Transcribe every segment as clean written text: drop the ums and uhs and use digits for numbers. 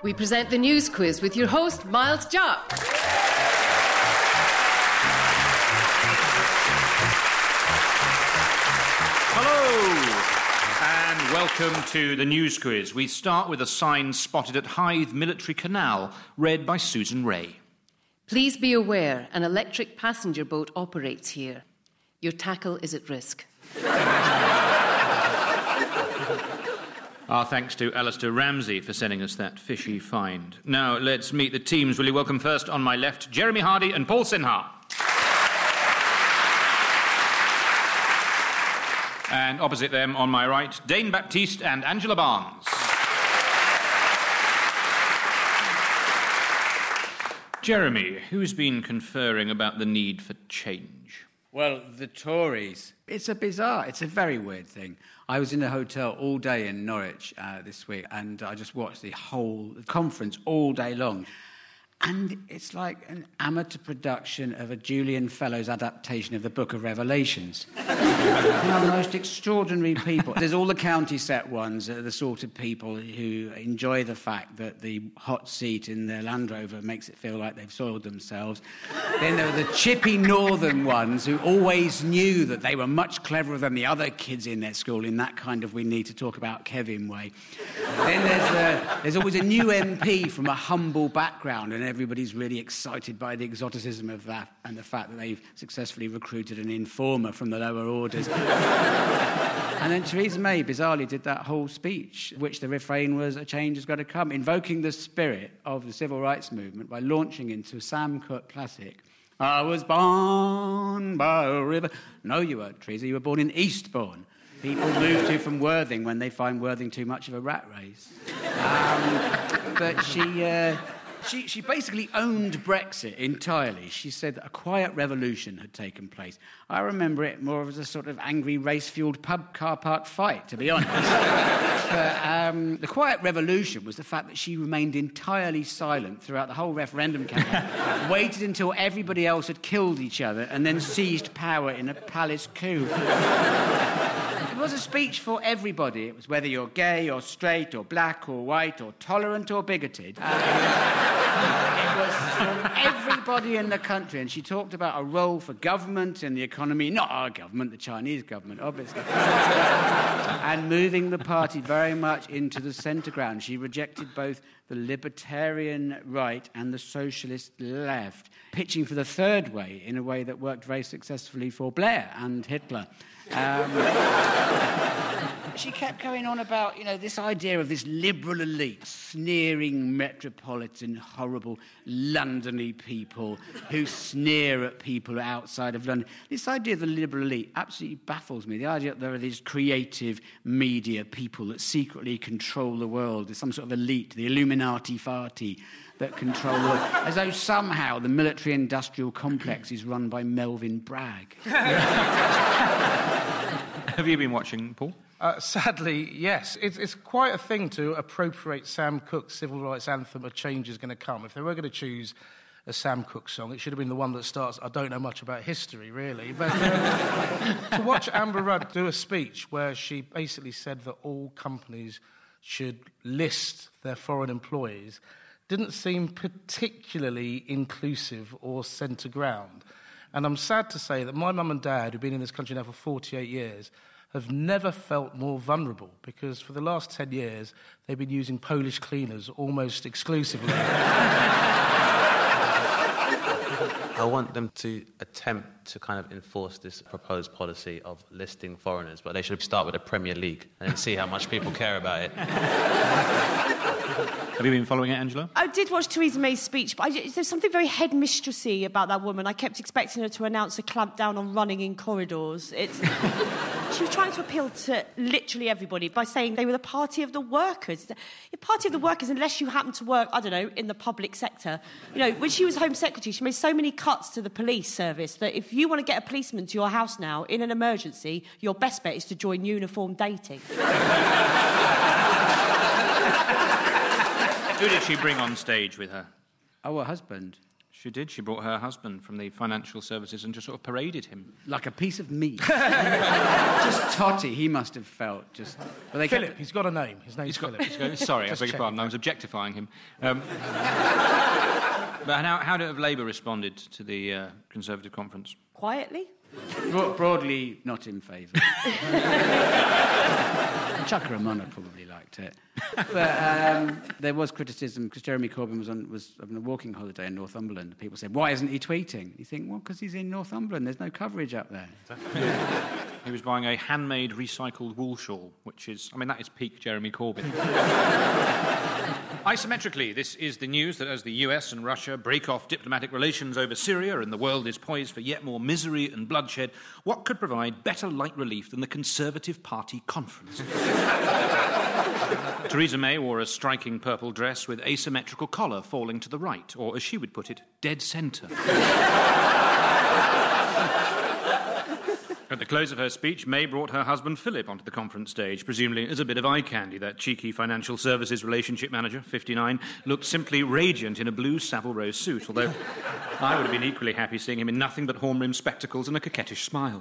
We present the news quiz with your host, Miles Jock. Hello, and welcome to the news quiz. We start with a sign spotted at Hythe Military Canal, read by Susan Ray. Please be aware, an electric passenger boat operates here. Your tackle is at risk. Our thanks to Alistair Ramsey for sending us that fishy find. Now, let's meet the teams. Will you welcome first, on my left, Jeremy Hardy and Paul Sinha. And opposite them, on my right, Dane Baptiste and Angela Barnes. Jeremy, who's been conferring about the need for change? Well, the Tories. It's a very weird thing. I was in a hotel all day in Norwich this week, and I just watched the whole conference all day long. And it's like an amateur production of a Julian Fellows adaptation of the Book of Revelations. The most extraordinary people. There's all the county set ones, the sort of people who enjoy the fact that the hot seat in their Land Rover makes it feel like they've soiled themselves. Then there were the chippy northern ones who always knew that they were much cleverer than the other kids in their school in that kind of we need to talk about Kevin way. Then there's always a new MP from a humble background, and everybody's really excited by the exoticism of that and the fact that they've successfully recruited an informer from the lower orders. And then Theresa May bizarrely did that whole speech, which the refrain was, a change has got to come, invoking the spirit of the civil rights movement by launching into a Sam Cooke classic. I was born by a river. No, you weren't, Theresa. You were born in Eastbourne. People move to from Worthing when they find Worthing too much of a rat race. But she basically owned Brexit entirely. She said that a quiet revolution had taken place. I remember it more as a sort of angry race-fuelled pub car park fight, to be honest. But the quiet revolution was the fact that she remained entirely silent throughout the whole referendum campaign, waited until everybody else had killed each other, and then seized power in a palace coup. It was a speech for everybody. It was whether you're gay or straight or black or white or tolerant or bigoted. It was for everybody in the country, and she talked about a role for government in the economy, not our government, the Chinese government, obviously, and moving the party very much into the centre ground. She rejected both the libertarian right and the socialist left, pitching for the third way in a way that worked very successfully for Blair and Hitler. She kept going on about, this idea of this liberal elite, sneering metropolitan, horrible Londony people who sneer at people outside of London. This idea of the liberal elite absolutely baffles me. The idea that there are these creative media people that secretly control the world. There's some sort of elite, the Illuminati farty, that control the world. As though somehow the military-industrial complex is run by Melvin Bragg. Have you been watching, Paul? Sadly, yes. It's quite a thing to appropriate Sam Cooke's civil rights anthem, A Change Is Going to Come. If they were going to choose a Sam Cooke song, it should have been the one that starts, I don't know much about history, really. But to watch Amber Rudd do a speech where she basically said that all companies should list their foreign employees didn't seem particularly inclusive or centre ground. And I'm sad to say that my mum and dad, who've been in this country now for 48 years, have never felt more vulnerable, because for the last 10 years, they've been using Polish cleaners almost exclusively. I want them to attempt to kind of enforce this proposed policy of listing foreigners, but they should start with the Premier League and then see how much people care about it. Have you been following it, Angela? I did watch Theresa May's speech, but there's something very headmistressy about that woman. I kept expecting her to announce a clampdown on running in corridors. She was trying to appeal to literally everybody by saying they were the party of the workers. You're party of the workers unless you happen to work, I don't know, in the public sector. When she was Home Secretary, she made so many cuts to the police service that if you want to get a policeman to your house now in an emergency, your best bet is to join uniform dating. Who did she bring on stage with her? Oh, her husband. She did. She brought her husband from the financial services and just sort of paraded him. Like a piece of meat. Totty, he must have felt just... Well, they Philip, he's got a name. His name's Philip. Sorry, I Just beg your pardon. checking. I was objectifying him. But how have Labour responded to the Conservative conference? Quietly? Broadly not in favour. Chuck Ramona probably liked it. But there was criticism because Jeremy Corbyn was on a walking holiday in Northumberland. People said, why isn't he tweeting? You think, well, because he's in Northumberland. There's no coverage up there. He was buying a handmade recycled wool shawl, which is, that is peak Jeremy Corbyn. Isometrically, this is the news that as the US and Russia break off diplomatic relations over Syria and the world is poised for yet more misery and bloodshed, what could provide better light relief than the Conservative Party conference? Theresa May wore a striking purple dress with asymmetrical collar falling to the right, or as she would put it, dead centre. At the close of her speech, May brought her husband Philip onto the conference stage, presumably as a bit of eye candy. That cheeky financial services relationship manager, 59, looked simply radiant in a blue Savile Row suit, although I would have been equally happy seeing him in nothing but horn-rimmed spectacles and a coquettish smile.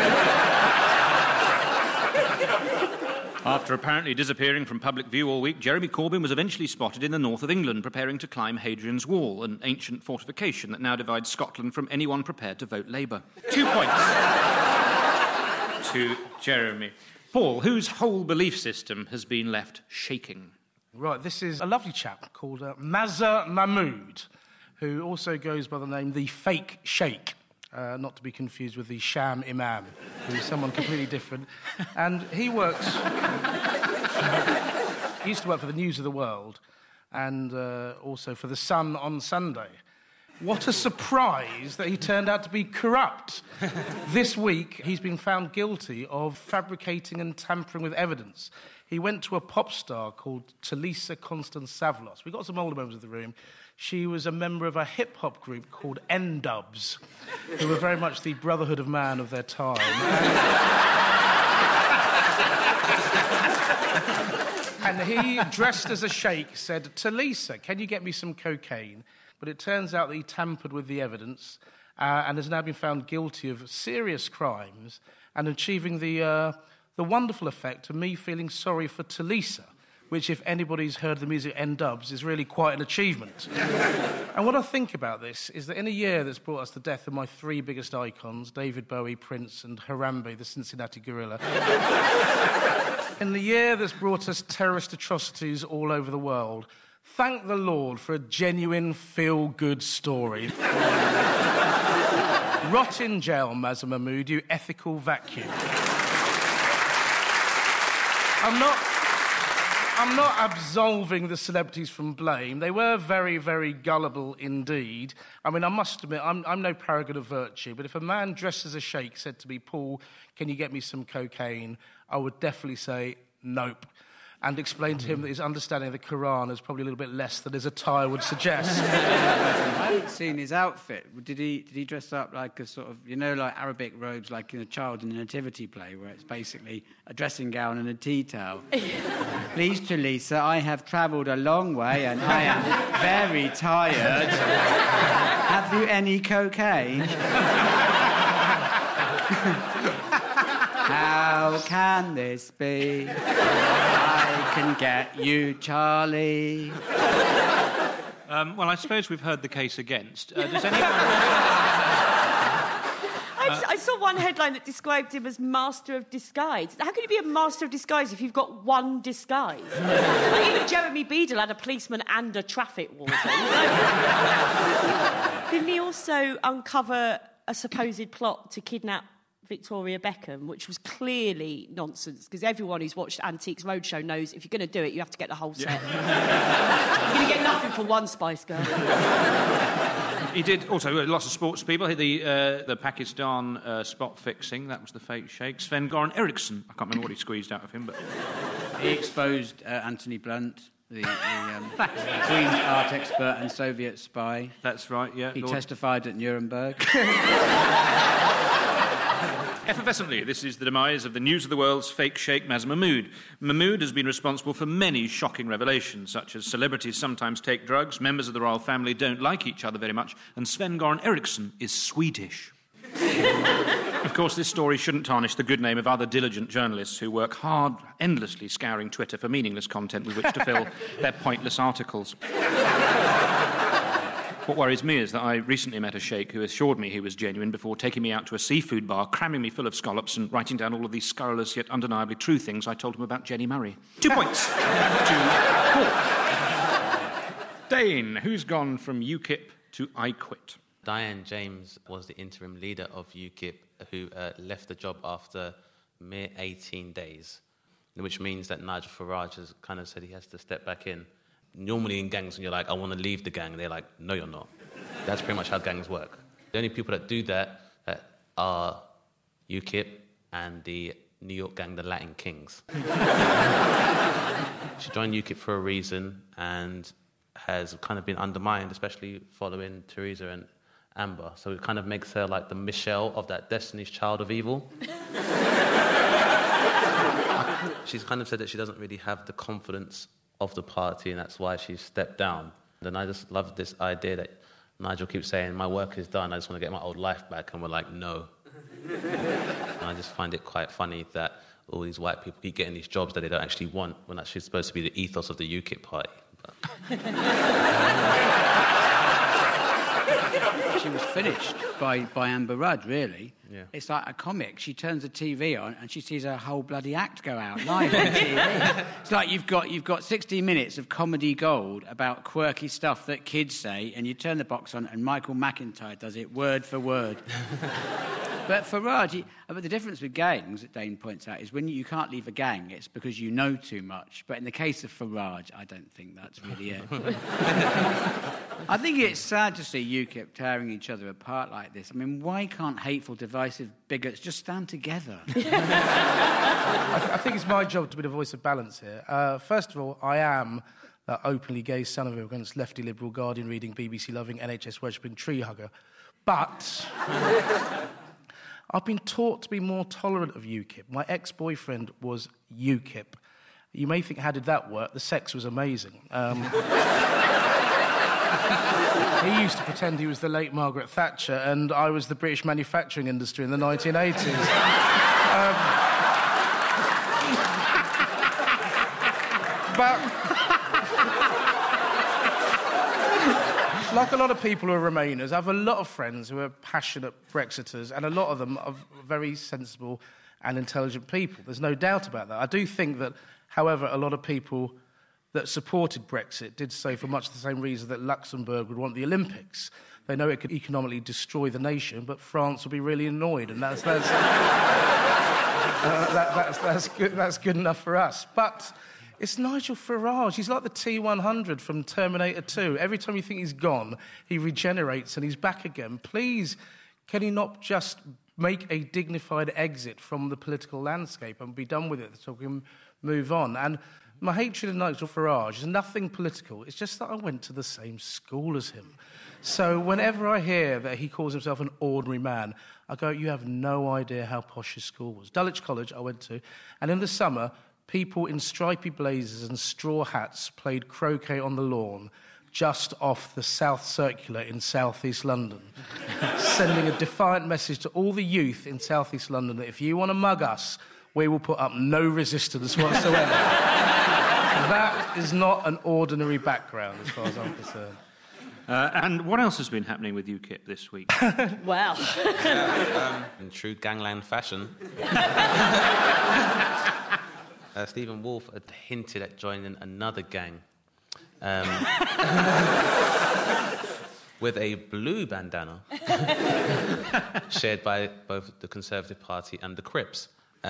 After apparently disappearing from public view all week, Jeremy Corbyn was eventually spotted in the north of England preparing to climb Hadrian's Wall, an ancient fortification that now divides Scotland from anyone prepared to vote Labour. 2 points to Jeremy. Paul, whose whole belief system has been left shaking? Right, this is a lovely chap called Mazza Mahmood, who also goes by the name The Fake Sheikh. Not to be confused with the Sham Imam, who's someone completely different. And he works... he used to work for the News of the World and also for The Sun on Sunday. What a surprise that he turned out to be corrupt. This week, he's been found guilty of fabricating and tampering with evidence. He went to a pop star called Talisa Konstantsavlos. We've got some older members of the room. She was a member of a hip-hop group called N-Dubs, who were very much the Brotherhood of Man of their time. And he, dressed as a sheikh, said, Talisa, can you get me some cocaine? But it turns out that he tampered with the evidence and has now been found guilty of serious crimes and achieving the wonderful effect of me feeling sorry for Talisa, which, if anybody's heard the music N-Dubs, is really quite an achievement. And what I think about this is that in a year that's brought us the death of my three biggest icons, David Bowie, Prince and Harambe, the Cincinnati Gorilla, in the year that's brought us terrorist atrocities all over the world, thank the Lord for a genuine feel-good story. Rot in jail, Mazza Mahmood, you ethical vacuum. I'm not absolving the celebrities from blame. They were very, very gullible indeed. I must admit, I'm no paragon of virtue, but if a man dressed as a sheikh said to me, Paul, can you get me some cocaine? I would definitely say, nope, and explain to him that his understanding of the Quran is probably a little bit less than his attire would suggest. I haven't seen his outfit. Did he dress up like a sort of, like Arabic robes, like in a child in a nativity play, where it's basically a dressing gown and a tea towel? Please, Talisa, I have travelled a long way and I am very tired. Have you any cocaine? How can this be? I can get you, Charlie. Well, I suppose we've heard the case against. Does anyone... I saw one headline that described him as master of disguise. How can you be a master of disguise if you've got one disguise? Even Jeremy Beadle had a policeman and a traffic warden. Didn't he also uncover a supposed plot to kidnap Victoria Beckham, which was clearly nonsense, because everyone who's watched Antiques Roadshow knows if you're going to do it, you have to get the whole set. You're going to get nothing for one Spice Girl. He did also lots of sports people. The Pakistan spot fixing, that was the fake sheikh. Sven-Goran Eriksson, I can't remember what he squeezed out of him, but... He exposed Anthony Blunt, the Queen art expert and Soviet spy. That's right, yeah. He testified at Nuremberg. Effervescently, this is the demise of the News of the World's fake sheikh Mazza Mahmood. Mahmood has been responsible for many shocking revelations, such as celebrities sometimes take drugs, members of the royal family don't like each other very much, and Sven-Goran Eriksson is Swedish. Of course, this story shouldn't tarnish the good name of other diligent journalists who work hard, endlessly scouring Twitter for meaningless content with which to fill their pointless articles. What worries me is that I recently met a sheikh who assured me he was genuine before taking me out to a seafood bar, cramming me full of scallops and writing down all of these scurrilous yet undeniably true things I told him about Jenny Murray. 2 points to Paul. Dane, who's gone from UKIP to I Quit? Diane James was the interim leader of UKIP who left the job after mere 18 days, which means that Nigel Farage has kind of said he has to step back in. Normally in gangs, when you're like, I want to leave the gang, they're like, no, you're not. That's pretty much how gangs work. The only people that do that are UKIP and the New York gang, the Latin Kings. She joined UKIP for a reason and has kind of been undermined, especially following Theresa and Amber. So it kind of makes her like the Michelle of that Destiny's Child of Evil. She's kind of said that she doesn't really have the confidence of the party, and that's why she's stepped down. And I just love this idea that Nigel keeps saying, my work is done, I just want to get my old life back, and we're like, no. And I just find it quite funny that all these white people keep getting these jobs that they don't actually want, when that's supposed to be the ethos of the UKIP party. She was finished by Amber Rudd, really. Yeah. It's like a comic. She turns the TV on and she sees her whole bloody act go out live on TV. It's like you've got 60 minutes of comedy gold about quirky stuff that kids say, and you turn the box on and Michael McIntyre does it word for word. But Farage, but the difference with gangs, that Dane points out, is when you can't leave a gang, it's because you know too much. But in the case of Farage, I don't think that's really it. I think it's sad to see UKIP tearing each other apart like this. I mean, why can't hateful, divisive bigots just stand together? I think it's my job to be the voice of balance here. First of all, I am that openly gay son of immigrants, lefty liberal, Guardian reading, BBC loving, NHS worshipping tree hugger. But I've been taught to be more tolerant of UKIP. My ex-boyfriend was UKIP. You may think, how did that work? The sex was amazing. He used to pretend he was the late Margaret Thatcher, and I was the British manufacturing industry in the 1980s. But like a lot of people who are Remainers, I have a lot of friends who are passionate Brexiters, and a lot of them are very sensible and intelligent people. There's no doubt about that. I do think that, however, a lot of people that supported Brexit did so for much the same reason that Luxembourg would want the Olympics. They know it could economically destroy the nation, but France will be really annoyed, and that's good enough for us. But it's Nigel Farage. He's like the T-100 from Terminator 2. Every time you think he's gone, he regenerates and he's back again. Please, can he not just make a dignified exit from the political landscape and be done with it so we can move on? And my hatred of Nigel Farage is nothing political. It's just that I went to the same school as him. So whenever I hear that he calls himself an ordinary man, I go, you have no idea how posh his school was. Dulwich College I went to, and in the summer, people in stripy blazers and straw hats played croquet on the lawn just off the South Circular in South East London, sending a defiant message to all the youth in South East London that if you want to mug us, we will put up no resistance whatsoever. That is not an ordinary background, as far as I'm concerned. And what else has been happening with UKIP this week? Well. In true gangland fashion, Stephen Wolf had hinted at joining another gang with a blue bandana shared by both the Conservative Party and the Crips.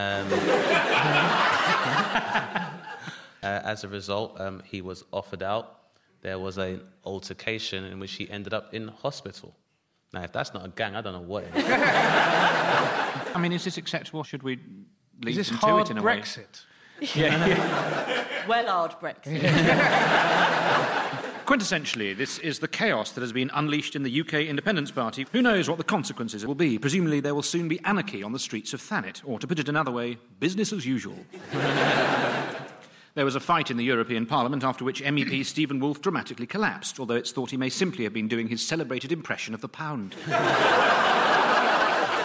As a result, he was offered out. There was an altercation in which he ended up in hospital. Now, if that's not a gang, I don't know what is. I mean, is this acceptable? Should we leave Is this them hard to it in a Brexit? way? Well, hard Brexit. Quintessentially, this is the chaos that has been unleashed in the UK Independence Party. Who knows what the consequences will be? Presumably there will soon be anarchy on the streets of Thanet, or to put it another way, business as usual. There was a fight in the European Parliament after which MEP Stephen Wolf dramatically collapsed, although it's thought he may simply have been doing his celebrated impression of the pound.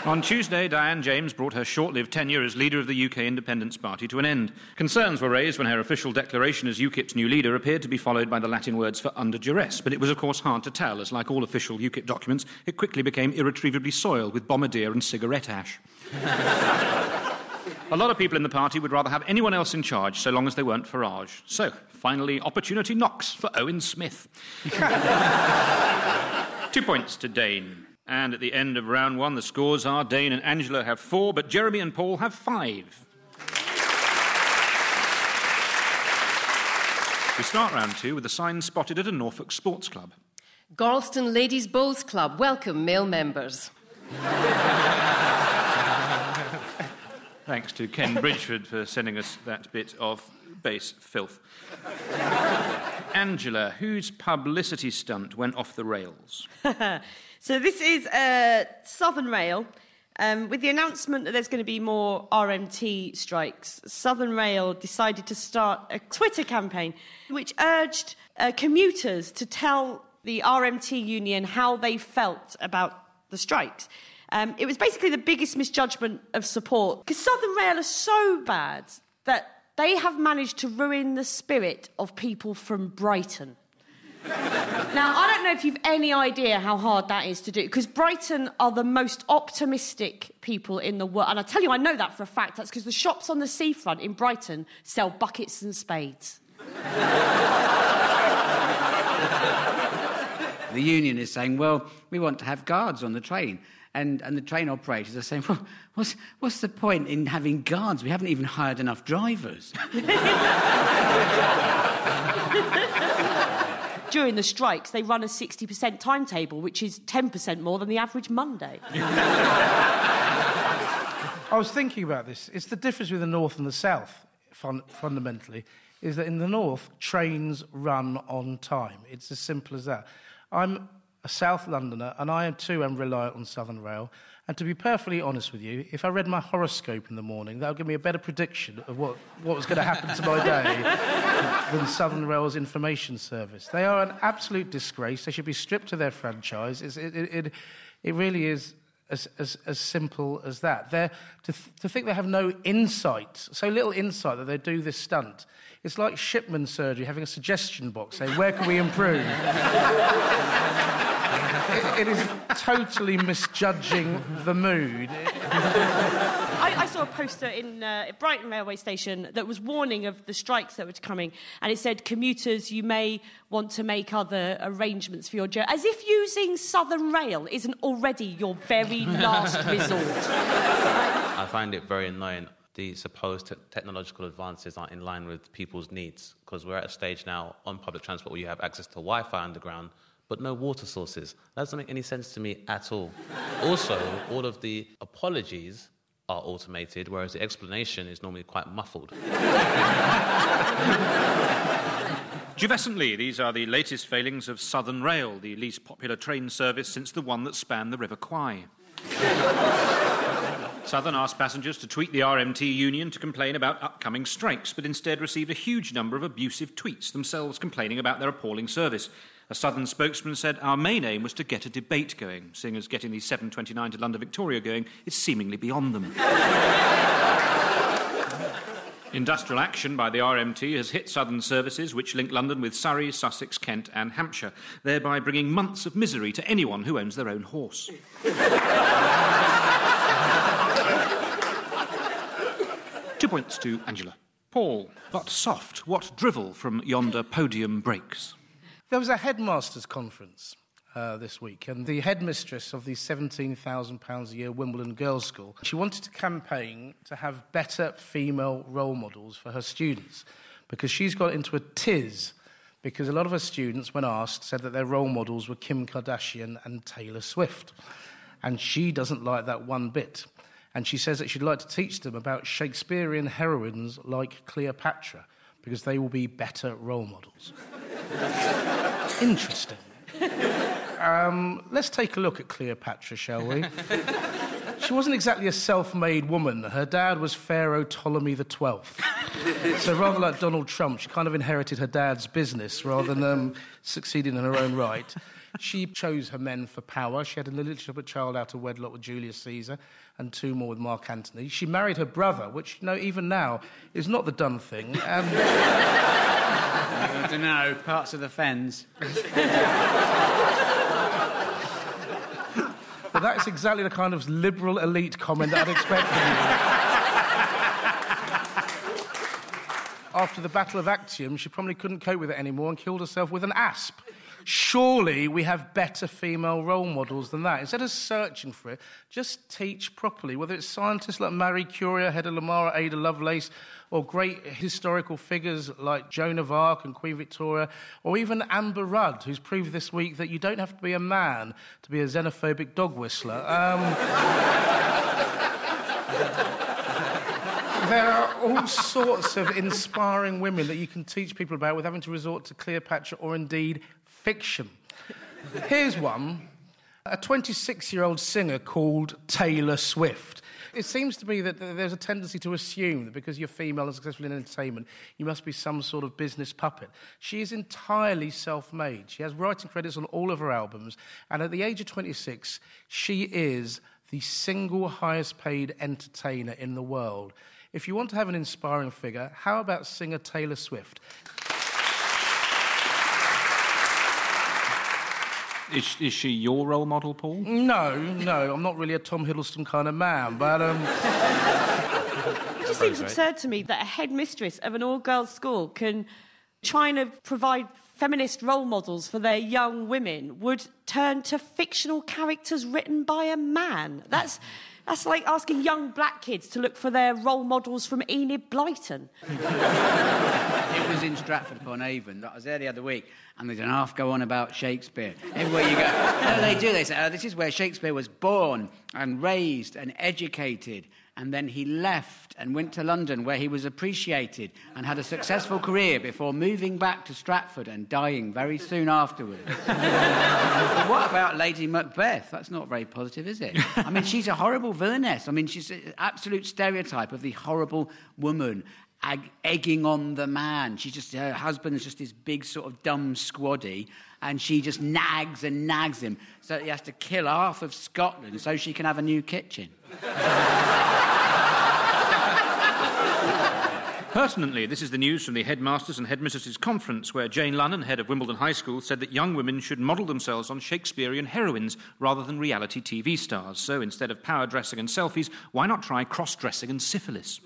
On Tuesday, Diane James brought her short-lived tenure as leader of the UK Independence Party to an end. Concerns were raised when her official declaration as UKIP's new leader appeared to be followed by the Latin words for under duress, but it was, of course, hard to tell, as like all official UKIP documents, it quickly became irretrievably soiled with bombardier and cigarette ash. A lot of people in the party would rather have anyone else in charge, so long as they weren't Farage. So, finally, opportunity knocks for Owen Smith. 2 points to Dane. And at the end of round one, the scores are Dane and Angela have 4, but Jeremy and Paul have 5. We start round 2 with a sign spotted at a Norfolk sports club. Gorleston Ladies Bowls Club, welcome male members. Thanks to Ken Bridgeford for sending us that bit of base filth. Angela, whose publicity stunt went off the rails? So this is Southern Rail. With the announcement that there's going to be more RMT strikes, Southern Rail decided to start a Twitter campaign which urged commuters to tell the RMT union how they felt about the strikes. It was basically the biggest misjudgment of support, because Southern Rail are so bad that they have managed to ruin the spirit of people from Brighton. Now, I don't know if you've any idea how hard that is to do, because Brighton are the most optimistic people in the world. And I tell you, I know that for a fact. That's because the shops on the seafront in Brighton sell buckets and spades. The union is saying, well, we want to have guards on the train. And the train operators are saying, well, what's the point in having guards? We haven't even hired enough drivers. During the strikes, they run a 60% timetable, which is 10% more than the average Monday. I was thinking about this. It's the difference with the North and the South, fundamentally, is that in the North, trains run on time. It's as simple as that. I'm a South Londoner, and I, too, am reliant on Southern Rail. And to be perfectly honest with you, if I read my horoscope in the morning, that would give me a better prediction of what was going to happen to my day than Southern Rail's information service. They are an absolute disgrace. They should be stripped of their franchise. It really is as simple as that. To think they have no insight, so little insight that they do this stunt. It's like Shipman surgery having a suggestion box saying, where can we improve? It is totally misjudging the mood. I saw a poster in Brighton railway station that was warning of the strikes that were coming, and it said, commuters, you may want to make other arrangements for your journey. As if using Southern Rail isn't already your very last resort. I find it very annoying. The supposed technological advances aren't in line with people's needs, because we're at a stage now on public transport where you have access to Wi-Fi underground, but no water sources. That doesn't make any sense to me at all. Also, all of the apologies are automated, whereas the explanation is normally quite muffled. Juvescently, these are the latest failings of Southern Rail, the least popular train service since the one that spanned the River Kwai. Southern asked passengers to tweet the RMT union to complain about upcoming strikes, but instead received a huge number of abusive tweets, themselves complaining about their appalling service. A Southern spokesman said, our main aim was to get a debate going, seeing as getting the 729 to London Victoria going is seemingly beyond them. Industrial action by the RMT has hit Southern services which link London with Surrey, Sussex, Kent and Hampshire, thereby bringing months of misery to anyone who owns their own horse. 2 points to Angela. Paul, but soft, what drivel from yonder podium breaks? There was a headmasters' conference this week, and the headmistress of the £17,000 a year Wimbledon Girls' School, she wanted to campaign to have better female role models for her students, because she's got into a tiz, because a lot of her students, when asked, said that their role models were Kim Kardashian and Taylor Swift. And she doesn't like that one bit. And she says that she'd like to teach them about Shakespearean heroines like Cleopatra, because they will be better role models. Interesting. Let's take a look at Cleopatra, shall we? She wasn't exactly a self-made woman. Her dad was Pharaoh Ptolemy XII. So rather like Donald Trump, she kind of inherited her dad's business rather than succeeding in her own right. She chose her men for power. She had an illegitimate child out of wedlock with Julius Caesar and 2 more with Mark Antony. She married her brother, which, even now, is not the done thing. I don't know, parts of the fens. But that's exactly the kind of liberal elite comment that I'd expect from you. After the Battle of Actium, she probably couldn't cope with it anymore and killed herself with an asp. Surely we have better female role models than that. Instead of searching for it, just teach properly, whether it's scientists like Marie Curie, Hedda Lamar, Ada Lovelace, or great historical figures like Joan of Arc and Queen Victoria, or even Amber Rudd, who's proved this week that you don't have to be a man to be a xenophobic dog whistler. There are all sorts of inspiring women that you can teach people about without having to resort to Cleopatra or indeed fiction. Here's one. A 26-year-old singer called Taylor Swift. It seems to me that there's a tendency to assume that because you're female and successful in entertainment, you must be some sort of business puppet. She is entirely self-made. She has writing credits on all of her albums, and at the age of 26, she is the single highest-paid entertainer in the world. If you want to have an inspiring figure, how about singer Taylor Swift? Is she your role model, Paul? No, I'm not really a Tom Hiddleston kind of man, but... It just seems absurd to me that a headmistress of an all-girls school can try and provide feminist role models for their young women would turn to fictional characters written by a man. That's like asking young black kids to look for their role models from Enid Blyton. It was in Stratford-upon-Avon. I was there the other week, and they did an half go on about Shakespeare. Everywhere you go... No, they do. They say, this is where Shakespeare was born and raised and educated, and then he left and went to London, where he was appreciated and had a successful career before moving back to Stratford and dying very soon afterwards. But what about Lady Macbeth? That's not very positive, is it? I mean, she's a horrible villainess. I mean, she's an absolute stereotype of the horrible woman egging on the man. Her husband is just this big sort of dumb squaddy, and she just nags and nags him, so he has to kill half of Scotland so she can have a new kitchen. Pertinently, this is the news from the Headmasters' and Headmistresses' Conference, where Jane Lunnan, head of Wimbledon High School, said that young women should model themselves on Shakespearean heroines rather than reality TV stars. So instead of power dressing and selfies, why not try cross-dressing and syphilis?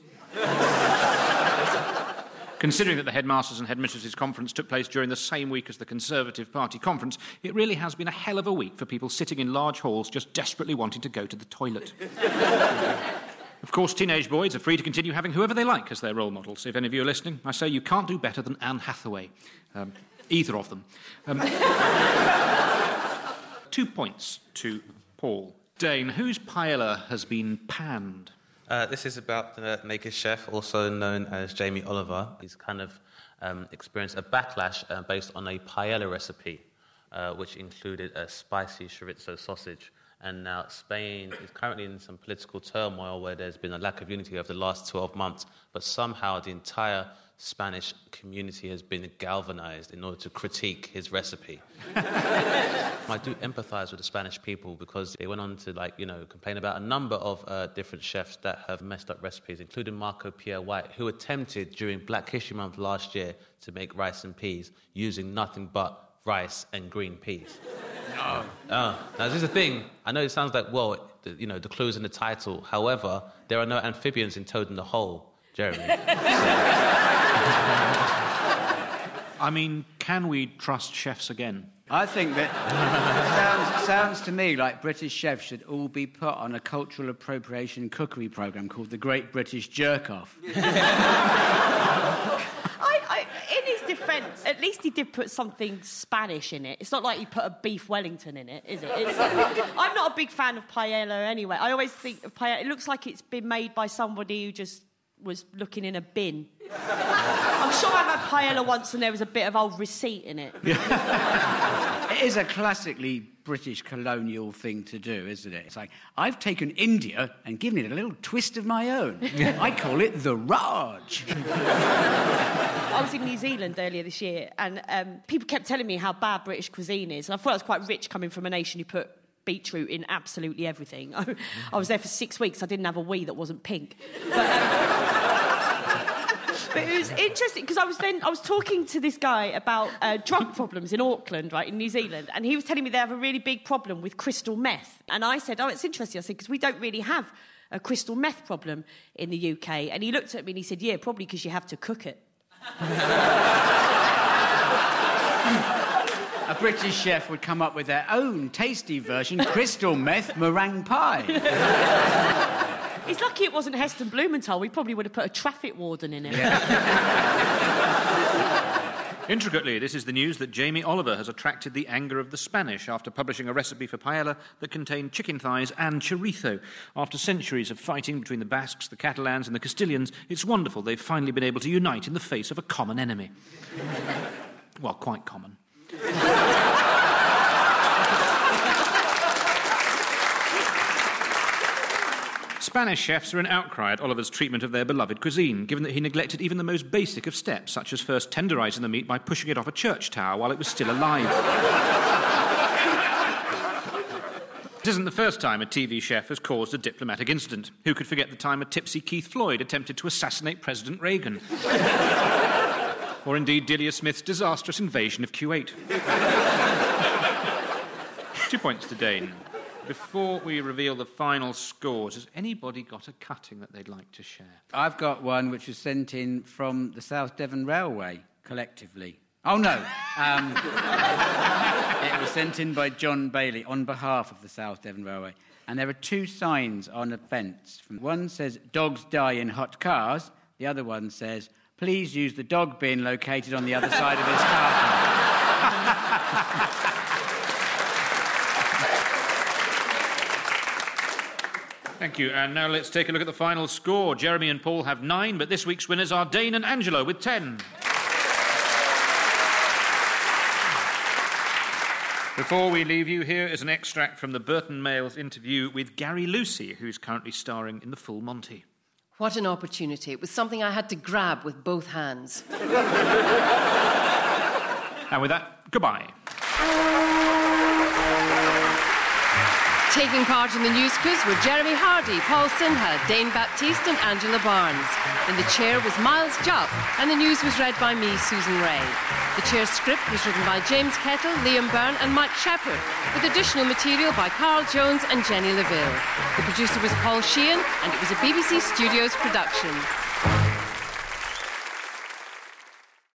Considering that the Headmasters' and Headmistresses' Conference took place during the same week as the Conservative Party conference, it really has been a hell of a week for people sitting in large halls just desperately wanting to go to the toilet. Of course, teenage boys are free to continue having whoever they like as their role models. If any of you are listening, I say you can't do better than Anne Hathaway. Either of them. 2 points to Paul. Dane, whose paella has been panned? This is about the naked chef, also known as Jamie Oliver. He's kind of experienced a backlash based on a paella recipe, which included a spicy chorizo sausage. And now Spain is currently in some political turmoil where there's been a lack of unity over the last 12 months, but somehow the entire Spanish community has been galvanized in order to critique his recipe. I do empathize with the Spanish people because they went on to, complain about a number of different chefs that have messed up recipes, including Marco Pierre White, who attempted during Black History Month last year to make rice and peas using nothing but rice and green peas. No. Now, this is the thing. I know it sounds like, the clue's in the title. However, there are no amphibians in Toad in the Hole, Jeremy. I mean, can we trust chefs again? I think that sounds to me like British chefs should all be put on a cultural appropriation cookery programme called the Great British Jerk-Off. In his defence, at least he did put something Spanish in it. It's not like he put a beef Wellington in it, is it? I'm not a big fan of paella anyway. I always think of paella, it looks like it's been made by somebody who just was looking in a bin. I'm sure I had paella once and there was a bit of old receipt in it. It is a classically British colonial thing to do, isn't it? It's like, I've taken India and given it a little twist of my own. I call it the Raj. I was in New Zealand earlier this year, and people kept telling me how bad British cuisine is. And I thought I was quite rich coming from a nation who put beetroot in absolutely everything. I was there for 6 weeks. I didn't have a wee that wasn't pink. But it was interesting because I was talking to this guy about drug problems in Auckland, right, in New Zealand, and he was telling me they have a really big problem with crystal meth. And I said, oh, it's interesting. I said, because we don't really have a crystal meth problem in the UK. And he looked at me and he said, yeah, probably because you have to cook it. A British chef would come up with their own tasty version, crystal meth meringue pie. He's lucky it wasn't Heston Blumenthal. We probably would have put a traffic warden in it. Yeah. Intricately, this is the news that Jamie Oliver has attracted the anger of the Spanish after publishing a recipe for paella that contained chicken thighs and chorizo. After centuries of fighting between the Basques, the Catalans and the Castilians, it's wonderful they've finally been able to unite in the face of a common enemy. Well, quite common. Spanish chefs are an outcry at Oliver's treatment of their beloved cuisine, given that he neglected even the most basic of steps, such as first tenderising the meat by pushing it off a church tower while it was still alive. It isn't the first time a TV chef has caused a diplomatic incident. Who could forget the time a tipsy Keith Floyd attempted to assassinate President Reagan? Or indeed Delia Smith's disastrous invasion of Kuwait. 2 points to Dane. Before we reveal the final scores, has anybody got a cutting that they'd like to share? I've got one which was sent in from the South Devon Railway, collectively. Oh, no. It was sent in by John Bailey on behalf of the South Devon Railway. And there are 2 signs on a fence. One says, dogs die in hot cars. The other one says, please use the dog bin located on the other side of this car park. Thank you. And now let's take a look at the final score. Jeremy and Paul have 9, but this week's winners are Dane and Angelo with 10. Before we leave you, here is an extract from the Burton Mail's interview with Gary Lucy, who's currently starring in The Full Monty. What an opportunity. It was something I had to grab with both hands. And with that, goodbye. Taking part in the news quiz were Jeremy Hardy, Paul Sinha, Dane Baptiste and Angela Barnes. In the chair was Miles Jupp, and the news was read by me, Susan Ray. The chair's script was written by James Kettle, Liam Byrne and Mike Shepherd, with additional material by Carl Jones and Jenny Leville. The producer was Paul Sheehan, and it was a BBC Studios production.